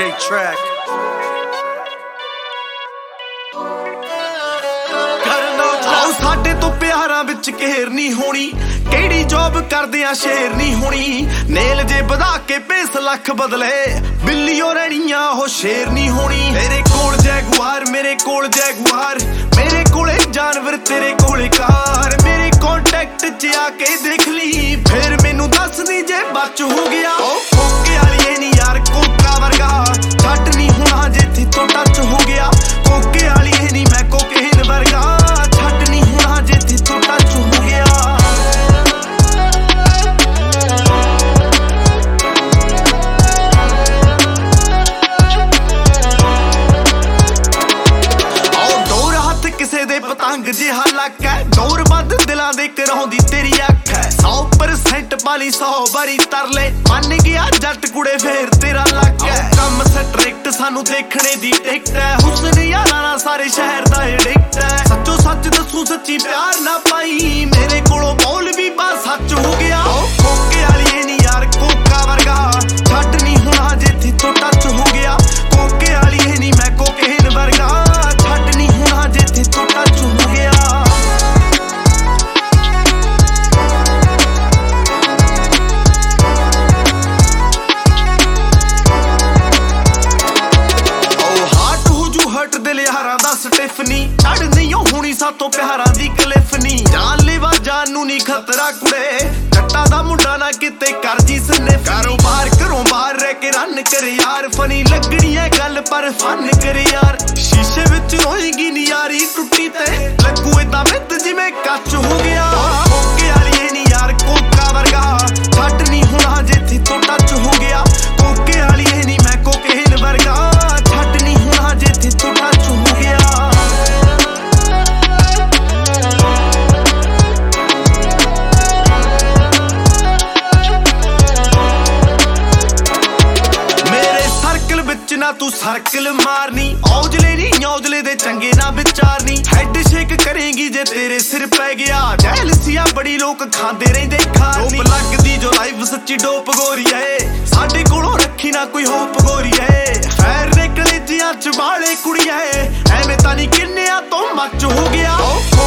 DJ track. ਸਾਡੇ ਤੋਂ ਪਿਆਰਾਂ ਵਿੱਚ ਘੇਰ ਨਹੀਂ ਹੋਣੀ, ਕਿਹੜੀ ਜੌਬ ਕਰਦੇ ਆ ਸ਼ੇਰ ਨਹੀਂ ਹੋਣੀ। ਨੇਲ ਜੇ ਵਧਾ ਕੇ ਪੇਸ ਲੱਖ ਬਦਲੇ, ਬਿੱਲੀਓ ਰਹਿਣੀਆਂ ਉਹ ਸ਼ੇਰ ਨਹੀਂ ਹੋਣੀ। ਤੇਰੇ ਕੋਲ ਜੈਗੁਆਰ, ਮੇਰੇ ਕੋਲ ਜੈਗੁਆਰ, ਮੇਰੇ ਕੋਲੇ ਜਾਨਵਰ ਤੇਰੇ ਕੋਲੇ ਕਾਰ। ਮੇਰੇ ਕੰਟੈਕਟ 'ਚ ਆ ਕੇ ਦੇਖ ਲਈ, ਫੇਰ ਮੈਨੂੰ ਦੱਸਦੀ ਜੇ ਬਚ ਹੋ ਗਿਆ। ਕੋਕੇ ਵਾਲੀਏ ਨੀ ਯਾਰ ਕੋਕਾ ਵਰਗਾ, ਛੱਡ ਨਹੀਂ ਹੋਣਾ ਜੇ ਥੋਂ ਟੱਚ ਹੋ ਗਿਆ। ਕੋਕੇ ਵਾਲੀਏ ਨੀ ਮੈਂ ਕੋਕੇਨ ਵਰਗਾ, ਛੱਡ ਨਹੀਂ ਹੋਣਾ ਜੇ ਥੋਂ ਟੱਚ ਹੋ ਗਿਆ। ਕਿਸੇ ਦੇ ਪਤੰਗ ਜਿਹਾ ਲੱਕ ਹੈ, ਦੌਰ ਬੰਦ ਦਿਲਾਂ ਦੇ ਕਰਾਉਂਦੀ ਤੇਰੀ ਅੱਖ ਹੈ। 100% ਪਾਲੀ 100 ਵਾਰੀ ਤਰਲੇ, ਮੰਨ ਗਿਆ ਜੱਟ ਕੁੜੇ ਫੇਰ ਤੇਰਾ ਲੱਕ ਹੈ। ਕੰਮ ਸਟ੍ਰਿਕਟ ਸਾਨੂੰ ਦੇਖਣੇ ਦੀ ਟਿਕਟ ਹੈ, ਹੁਸਨ ਯਾਰਾਂ ਨਾਲ ਸਾਰੇ ਸ਼ਹਿਰ ਦਾ ਐਡਿਕਟ ਹੈ। ਸੱਚੋ ਸੱਚ ਦੱਸੂ ਸੱਚੀ ਪਿਆਰ ਨਾ ਪਾਈ, ਮੇਰੇ ਕੋਲੋਂ ਬੋਲ ਵੀ ਬਸ ਸੱਚ ਹੋ ਗਿਆ। ਕੋਕੇ ਵਾਲੀਏ ਨੀ ਯਾਰ ਕੋਕਾ ਵਰਗਾ, ਛੱਡ ਨਹੀਂ ਹੋਣਾ ਜੇ ਥੋਂ ਟੱਚ ਹੋ ਗਿਆ। ਕੋਕੇ ਵਾਲੀਏ ਨੀ ਮੈਂ ਕੋਕੇਨ ਵਰਗਾ, ਛੱਡ ਨਹੀਂ ਹੋਣਾ ਜੇ ਥੋਂ ਟੱਚ ਹੋ ਗਿਆ। ਲਿਹਾਰਾਂ ਦਾ ਸਟਿਫਨੀ ਛੱਡ ਨਹੀਂ ਹੋਣੀ ਸਾਤੋਂ ਪਿਆਰਾਂ ਦੀ ਕਲਿਫ ਨੀ। ਜਾਨਲੇਵਾ ਜਾਨ ਨੂੰ ਨੀ ਖਤਰਾ ਕੁੜੇ, ਜੱਟਾਂ ਦਾ ਮੁੰਡਾ ਨਾ ਕਿਤੇ ਕਰ ਜੀ ਸਨਿਫ। ਕਾਰੋਬਾਰ ਘਰੋਂ ਬਾਹਰ ਰਹਿ ਕੇ ਰਨ ਕਰ ਯਾਰ, ਫਨੀ ਲੱਗਣੀ ਹੈ ਗੱਲ ਪਰ ਫਨ ਕਰ ਯਾਰ। ਸ਼ੀਸ਼ੇ ਵਿੱਚ ਰੋਏਗੀ ਨੀ ਯਾਰੀ ਟੁੱਟੀ ਤੇ, ਲੱਗੂ ਏਦਾਂ ਮਿੱਤ ਜਿਵੇਂ ਕੱਚ ਹੋ ਗਿਆ। ਕੋਕੇ ਵਾਲੀਏ ਨੀ ਯਾਰ ਕੋਕਾ ਵਰਗਾ, ਛੱਡ ਨਹੀਂ ਹੋਣਾ ਜੇ ਥੋਂ ਟੱਚ ਹੋ ਗਿਆ। ਕੋਕੇ ਵਾਲੀਏ ਨੀ ਮੈਂ ਕੋਕੇਨ ਵਰਗਾ, ਛੱਡ ਨਹੀਂ ਹੋਣਾ ਜੇ ਥੋਂ ਟੱਚ ਹੋ ਗਿਆ। ਮੇਰੇ ਸਰਕਲ ਵਿੱਚ ਨਾ ਤੂੰ ਸਰਕਲ ਮਾਰਨੀ, ਔਜਲੇ ਨਹੀਂ ਔਜਲੇ ਦੇ ਚੰਗੇ ਨਾ ਵਿਚਾਰਨੀ। ਹੈਡ ਸ਼ੇਕ ਕਰੇਗੀ ਜੇ ਤੇਰੇ ਸਿਰ ਪੈ ਗਿਆ, ਜੈਲਸੀਆਂ ਬੜੀ ਲੋਕ ਖਾਂਦੇ ਰਹਿੰਦੇ ਖਾਰਨੀ। ਡੋਪ ਲੱਗਦੀ ਜੋ ਲਾਈਵ ਸੱਚੀ ਡੋਪ ਗੋਰੀਏ, ਸਾਡੇ ਕੋਲੋਂ ਰੱਖੀ ਨਾ ਕੋਈ ਹੋਪ ਗੋਰੀਏ। ਫੈਰ ਦੇ ਕਲੇਜਿਆਂ ਚ ਵਾਲੇ ਕੁੜੀਏ, ਐਵੇਂ ਤਾਂ ਨਹੀਂ ਕਿੰਨਿਆਂ ਤੋਂ ਮੱਚ ਹੋ ਗਿਆ।